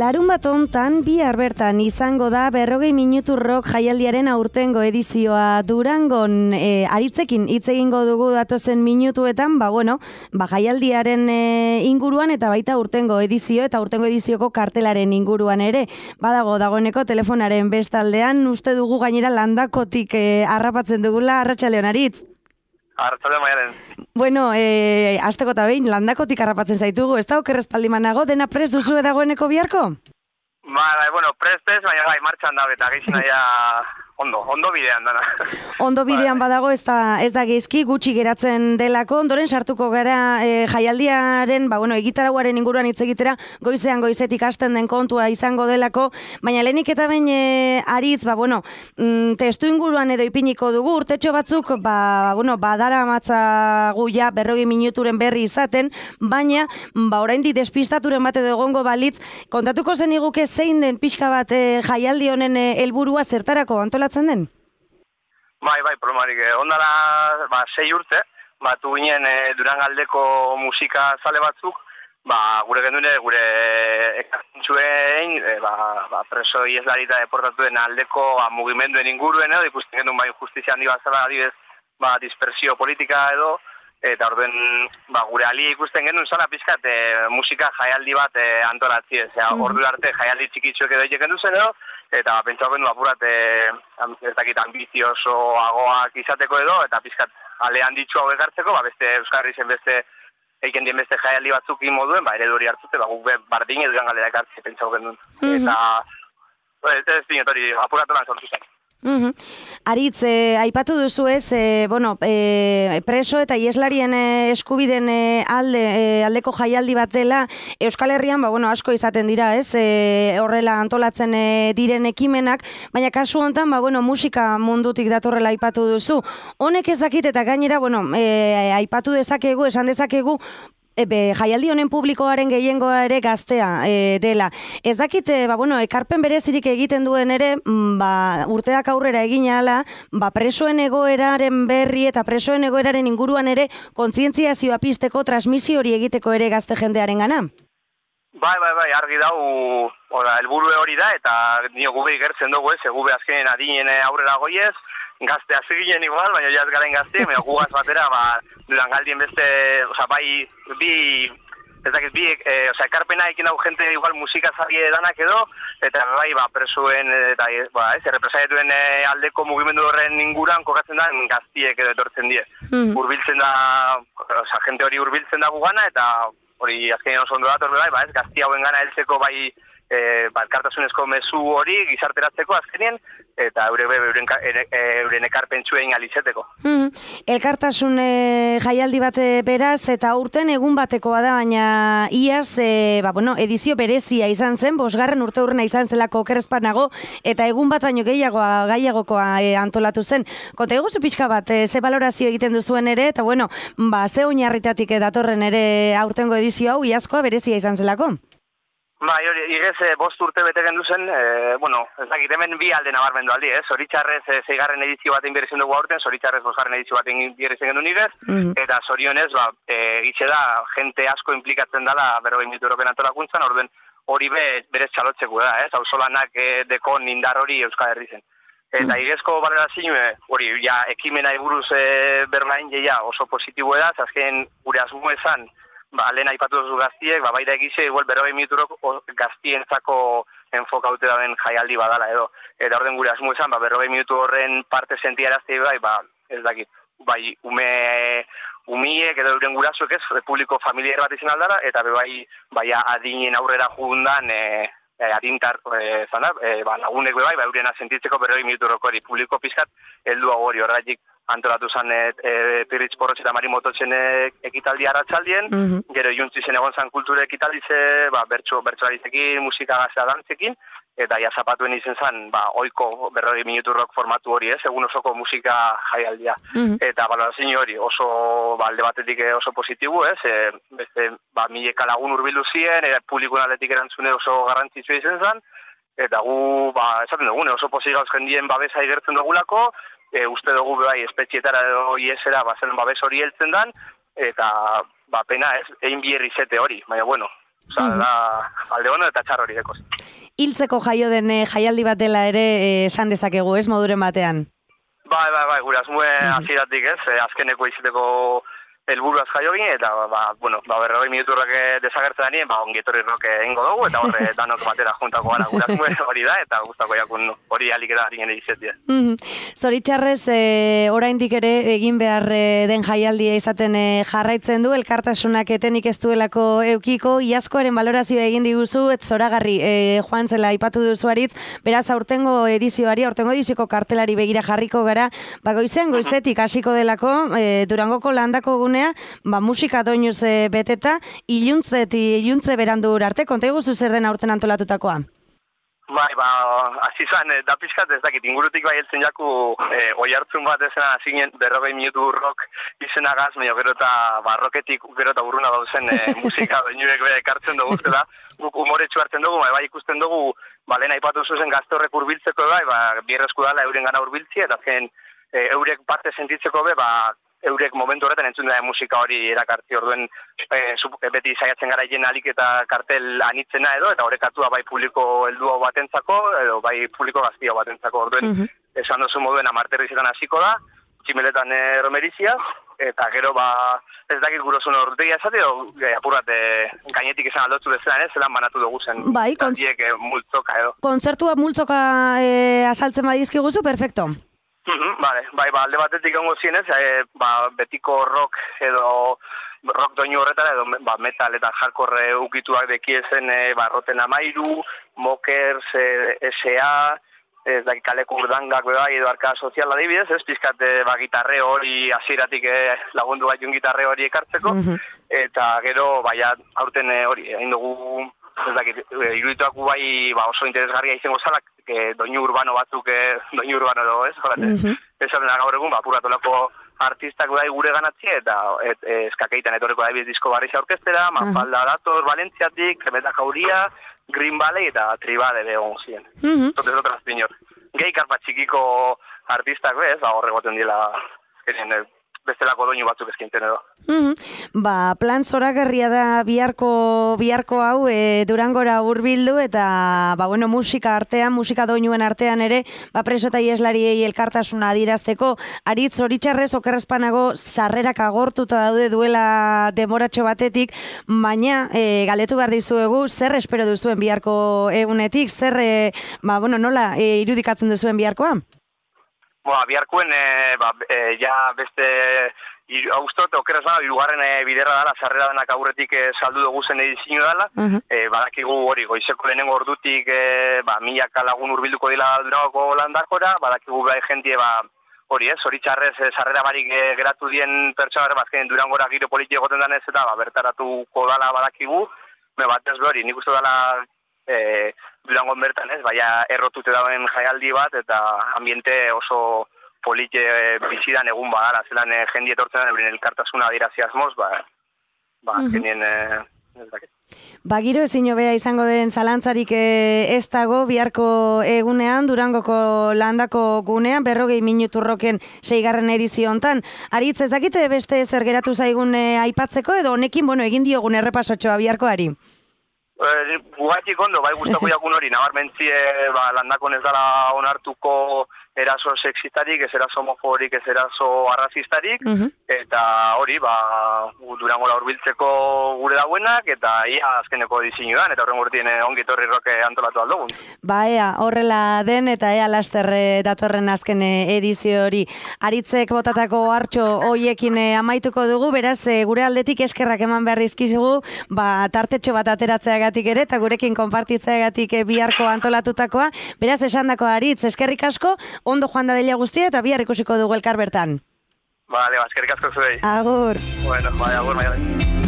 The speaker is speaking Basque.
Larunbat hontan bihar bertan izango da 40 minutu rock jaialdiaren aurtengo edizioa Durangon. Aritzekin hitz egingo dugu datozen minutuetan, jaialdiaren inguruan eta baita aurtengo edizio eta aurtengo edizioko kartelaren inguruan ere. Dagoeneko telefonaren bestaldean, uste dugu gainera Landakotik harrapatzen dugula. Arratsaldeon, Aritz. Arratsaldeon, Maialen. Hasteko eta behin, Landakotik harrapatzen zaitugu, ez da okerrezpaldiman nago, dena prest duzu dagoeneko biharko? Prest ez, baina martxan da, eta gehizena ondo bidean dana. Ondo bidean badago, ez da geizki, gutxi geratzen delako, ondoren sartuko gara jaialdiaren, egitarauaren inguruan hitz egitera, goizetik hasten den kontua izango delako, baina lehenik eta behin Aritz, testu inguruan edo ipiniko dugu, urtetxo batzuk, badara matzagu ja 40 minuturen berri izaten, baina, oraindik despistaturen bat edo egongo balitz, kontatuko zen iguke zein den pixka bat jaialdi honen helburua zertarako antolatzen den? Bai, problemarik. Ondala 6 urte, batu ginen Durangaldeko musika zale batzuk, gure gendune, gure ekartentxuen, preso ieslarita eta deportatuen aldeko mugimenduen inguruen edo, ikusten genuen justizia handi bat zela, adibidez, dispersio politika edo, eta orduen gure alia ikusten genuen zala pizkat musika jaialdi bat antolatzi, ordu arte jaialdi txikitzuek edo egiten duzen edo, eta pentsau genuen apurat ez dakit ambiziosoagoak izateko edo, eta pizkat ale handitxu hau egartzeko, beste Euskarri zen beste eiken dien beste jaialdi batzuk moduen, eredu hori hartzute, guk bardin ez Durangaldera ekartze pentsau genuen. Eta ez dinet hori apuratoran sortu zen. Aritz, aipatu duzu ez, preso eta ieslarien eskubiden aldeko jaialdi bat dela, Euskal Herrian, asko izaten dira, ez, horrela antolatzen diren ekimenak, baina kasu honetan, musika mundutik datorrela aipatu duzu. Honek ez dakit eta gainera, aipatu dezakegu, esan dezakegu, jaialdi honen publikoaren gehiengoa ere gaztea dela. Ez dakit, ekarpen berezirik egiten duen ere, urteak aurrera egin ahala, presoen egoeraren berri eta presoen egoeraren inguruan ere kontzientziazioa pizteko, transmisio hori egiteko ere gazte jendearen gana? Bai, argi dau, helburu hori da, eta nio gube igertzen dugu ez, gube azkenen adinen aurrera goiez, gazte hasi ginen igual, baina jaz garen gazte, gugaz batera, Durangaldien beste, ekarpena ekin hau jente igual musika zarie danak edo, eta presuen, eta represaiatuen aldeko mugimendu horren inguran kokatzen da gaztiek edo etortzen die. Urbiltzen da, jente hori urbiltzen da gugana, eta hori azkenean oso ondo dator ez gazti hauen gana heltzeko elkartasunezko mezu hori gizarteratzeko azkenean, eta euren ekarpentsuen alizeteko. Elkartasun jaialdi bat beraz, eta urten egun batekoa da, baina iaz, edizio berezia izan zen, 5. urteurrena izan zelako okerrezpanago, eta egun bat baino gehiagokoa antolatu zen. Konta eguzu pixka bat, ze balorazio egiten duzuen ere, eta ze oinarritatik datorren ere aurtengo edizio hau, iazkoa berezia izan zelako? Igez 5 urte bete gendu zen, ez dakit hemen bi alde nabarmendu aldi, zoritxarrez 6. edizio baten bierezen dugu aurten, zoritxarrez 5. edizio baten bierezen gendu nigez, eta zorionez, egitxe da, jente asko implikatzen dela 40 minutu europen antolakuntzan, orden hori berez txalotzeko da, hausolanak dekon indar hori Euskal Herri zen. Eta igezko balorazio hori, ekimena buruz bermain oso positibo da, azken gure asmo esan, lehen aipatu duzu gaztiek, baita egize, igual 40 minuturok gaztientzako enfokaute daben jaialdi badala edo. Eta orden gure asmo esan, 40 minutu horren parte sentiarazte ez dakit, umiek edo euren gurasuek ez, publiko familiar bat izan aldara, eta adinen aurrera jugundan, adintar, lagunek eurena sentitzeko 40 minuturok hori, publiko pizkat, heldu hori horretik antolatu zen Pirritx Porrotx eta Mari Mototzen ekitaldi arratsaldien, gero juntzi zen egon zan kultura ekitaldize, bertsolarizekin, musika gaztea dantzekin, eta zapatuen izen zen, oiko 40 minutu rock formatu hori, egun osoko musika jaialdia. Eta balorazio hori oso, alde batetik oso positibo, beste, mileka lagun urbildu ziren, publikun aldetik erantzune oso garrantzitsua izen zen, eta gu, esaten dugu, oso pozik gauz jendien babesa igertzen dugulako, uste dugu espetxietara edo iesera zen babes hori heltzen dan, eta pena ez, egin bierri zete hori, baina Osa, da, alde hono eta txar hori dekoz. Hiltzeko jaio den jaialdi bat dela ere esan dezakegu, ez, moduren batean? Bai, gure asmue hasieratik ez, azkeneko iziteko helburuaz jaio gine, eta, berrogei minuturrak desagertzen denien, ongietorri roke egingo dugu, eta horre danok batera juntako gara gure asmue hori da, eta guztako jakun hori alik eta harinen izetia. Zoritxarrez, oraindik ere egin behar den jaialdia izaten jarraitzen du, elkartasunak etenik ez duelako eukiko, iazkoaren balorazioa egin diguzu, ez zoragarri, joan zela aipatu duzu Aritz, beraz aurtengo edizioko kartelari begira jarriko gara, goizetik hasiko delako, Durangoko landako musika doinuz beteta, iluntze berandu arte, konta iguzu zer den aurten antolatutakoa? Bai, hasi zan, da pixkat ez dakit, ingurutik bai heltzen jaku oi hartzun bat ezena hasi berrogei minutu rock izenagaz, gero eta rocketik gero eta urruna dauzen musika doinuek ekartzen dugu zela, guk umoretsu hartzen dugu, bai ikusten dugu, lehen aipatu zuzen gazte horrek urbiltzeko bierrezku dala euren gana urbiltzi, eta azken eurek parte sentitzeko eurek momentu horretan entzun da musika hori erakartzi orduen beti saiatzen gara hien alik eta kartel anitzena edo, eta horrekatua bai publiko heldua batentzako, edo bai publiko gaztia batentzako orduen, esan duzu moduen amarterrizetan hasiko da, tximeletan romerizia, eta gero ez dakit gurosun ordutegia esate, apurrat gainetik esan aldotu bezala, zelan banatu dugu zen, tantiek multzoka edo. Kontzertua multzoka asaltzen badizkiguzu, perfecto. Bai, alde batetik ongo zienez, betiko rock edo rock doinu horretan edo metal eta hardcore ukituak dekiezen Rotten Amairu, Mokers, S.A., ez da kaleko urdangak edo arka sozial adibidez, ez pizkat gitarre hori hasieratik lagundu gaitun gitarre hori ekartzeko, eta gero aurten hori, egin dugu, ez dakit, irudituak oso interesgarria izango zalak, doinu urbano batzuk, doinu urbano edo, ez? Esan gaur egun, apuratolako artistak gure ganatzi, eta eskakeitan etorreko da disko barriza orkestera, Mafalda dator, Valentziatik, Kremeta Jauria, Green Valley eta Tribade egon ziren. Zotez otras pinor. Gehi karpa txikiko artistak bez, horregoten dila bestelako doinu batzuk eskinten edo. Plan zoragarria da biharko hau Durangora hurbildu eta musika doinuen artean ere preso eta ieslariei elkartasuna adirazteko. Aritz, zoritxarrez okerrezpanago sarrerak agortuta daude duela demoratxo batetik, baina galdetu behar dizuegu zer espero duzuen biharko egunetik, zer nola irudikatzen duzuen biharkoa? Biharkuen, beste Augustot, okeraz bada, irugarren biderra dala, sarrera denak aurretik saldu dugu zen edizio dala, badakigu hori, goizeko lehenengo ordutik milaka lagun urbilduko dila Durangoko landakora, badakigu bai jentie hori zoritxarrez sarrera barik geratu dien pertsona bazken Durangora giro politiko goten danez eta bertaratuko dala badakigu, batez hori, nik uste dala Durangon bertan ez, errotute dauen jaialdi bat eta ambiente oso polite bizidan egun badara, zelan jendi etortzen da euren elkartasuna adirazi asmoz, genien ez dakit. Giro ezin hobea izango den zalantzarik ez dago biharko egunean, Durangoko landako gunean, 40 minutu roken 6. edizio hontan. Aritz, ez dakite beste zer geratu zaigun aipatzeko edo honekin, egin diogun errepasotxoa biharkoari? Gugatik ondo, guztako jakun hori, nabarmentzie landakon ez dala onartuko eraso sexistarik, ez eraso homoforik, ez eraso arrazistarik, eta hori, Durangora hurbiltzeko gure dauenak, eta ia azkeneko dizinudan, eta horren gurtien ongitorri roke antolatu aldugun. Ea, horrela den, eta ea laster datorren azken edizio hori. Aritzek botatako hartxo hoiekin amaituko dugu, beraz, gure aldetik eskerrak eman behar dizkizugu, tartetxo bat ateratzeagatik ere, eta gurekin konpartitzeagatik biharko antolatutakoa. Beraz, esandako Aritz, eskerrik asko, ondo joan da delia guztia, eta bihar ikusiko dugu elkar bertan. Eskerrik asko zuei. Agur. Bueno, agur,